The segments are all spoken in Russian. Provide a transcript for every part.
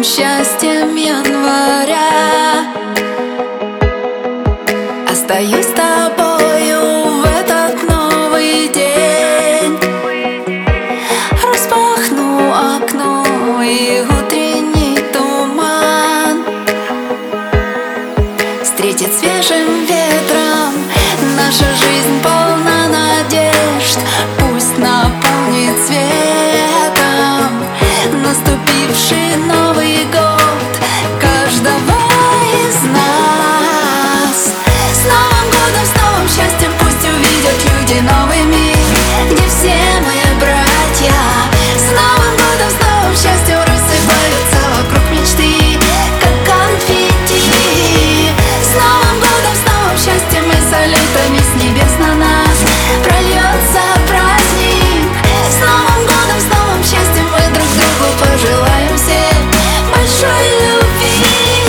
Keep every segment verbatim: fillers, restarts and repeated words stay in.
новым счастьем января. Остаюсь с тобою в этот новый день. Распахну окно и утренний туман встретит свежим ветром. Наша жизнь полна надежд, пусть наполнит светом наступивший Новый год каждого из нас. С Новым годом, с новым счастьем, пусть увидят люди новый мир, где все мы братья. С Новым годом, с новым счастьем рассыпаются вокруг мечты, как конфетти. С Новым годом, с новым счастьем и салютами с небес на нас прольется праздник. С Новым годом, с новым счастьем мы друг другу пожелаем всем большой любви.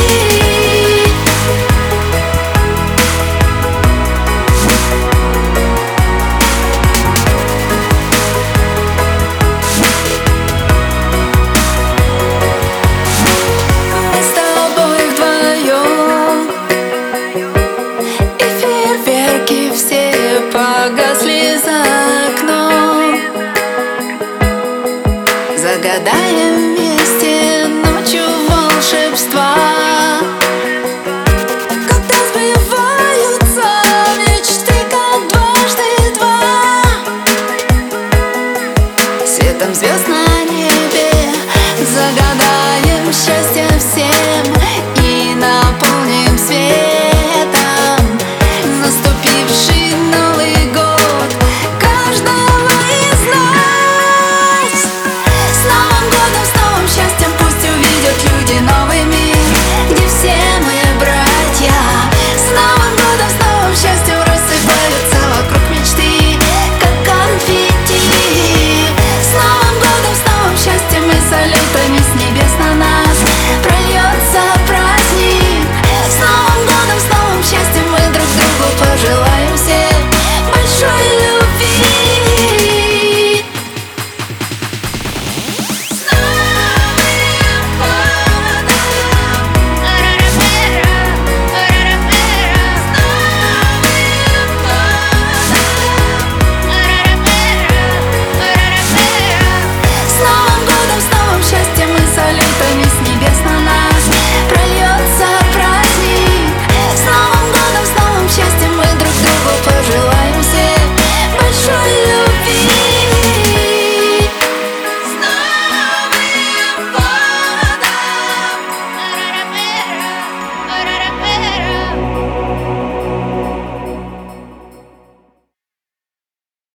Мы с тобой вдвоем, и фейерверки все погасли за окном. Загадаем вместе ночью волшебства, когда сбываются мечты, как дважды два. Светом звезд на